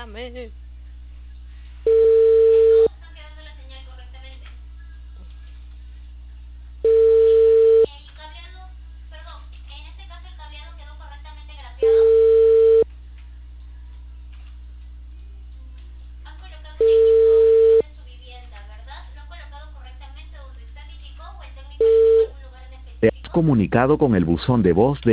Llame. Está quedando la señal correctamente. El cableado, perdón, en este caso el cableado quedó correctamente grapeado. Han colocado el equipo en su vivienda, ¿verdad? Lo han colocado correctamente donde está el indicó o el técnico le indicó algún lugar en Te has específico. comunicado con el buzón de voz de